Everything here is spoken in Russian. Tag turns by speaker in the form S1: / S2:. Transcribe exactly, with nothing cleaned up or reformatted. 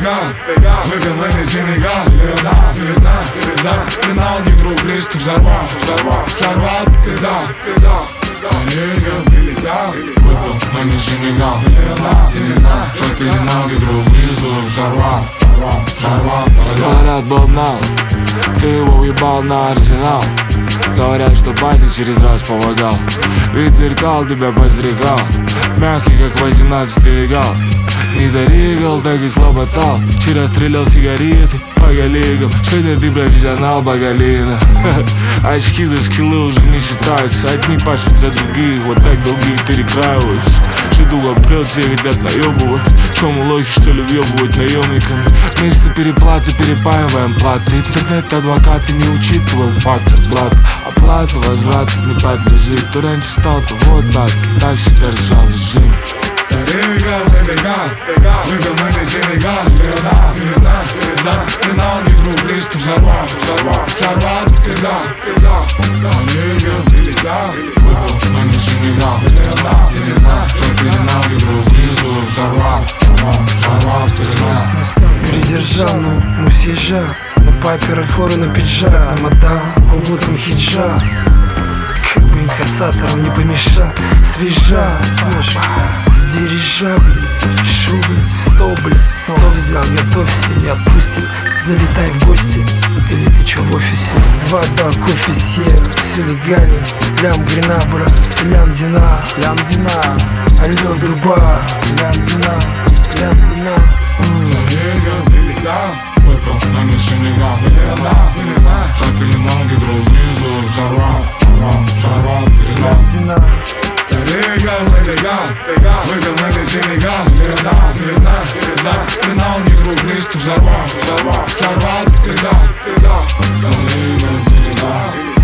S1: Сенегал, выпил мы на Сенегал. Передал, передал, передал, не друг, листик взорвал, взорвал, передал, передал. Олега, передал, выпил мы на Сенегал. Передал, передал, передал, не друг, листик взорвал, взорвал, передал.
S2: Говорят, был нам, ты его уебал на Арсенал. Говорят, что батя через раз помогал, ведь зеркал тебя подстригал, мягкий, как восемнадцатый легал. Не заригал, так и слаботал. Вчера стрелял сигареты по коллегам. Сегодня ты профессионал, Боголина. Очки за скиллы уже не считаются. Одни пашут за других, вот так долгие перекраиваются. Жду апрель, все хотят наебывать. Чем лохи, что ли, въебывать наемниками? Месяцы переплаты, перепаиваем платы. Интернет-адвокаты не учитывают фактор, брат. Оплата, возврат не подлежит. Кто раньше стал, то вот так. И так всегда решал режим.
S1: Сенегал, Сенегал, выпил мы на Сенегал. Передал, передал, передал, передал, не друг, листик взорвал, взорвал, передал, передал. Сенегал, передал, выпил мы на Сенегал. Передал, передал, передал, не друг, листик взорвал, взорвал, передал.
S3: Передержал, ну, ну съезжал. На пайперы форы на пиджак намотал, облаком хиджаб. Как бы инкассатором не помешал. Свежа, с дирижабли, шубы, сто, блин, сто взял, готовься, не отпустим. Залетай в гости, или ты чё в офисе? Два дал, кофе съел, все легально. Лям грина, брат, лям дина, лям дина. Алло, Дуба, лям дина, лям дина.
S1: Сенегал, передал, выпил мы на Сенегал. Передал, передал, передал, не друг, листик взорвал, взорвал, передал.
S3: Дина.
S1: Сенегал, Сенегал, выпил мы на Сенегал. Передал, передал, передал, передал, не друг, листик взорвал, взорвал, передал, передал. Сенегал, передал.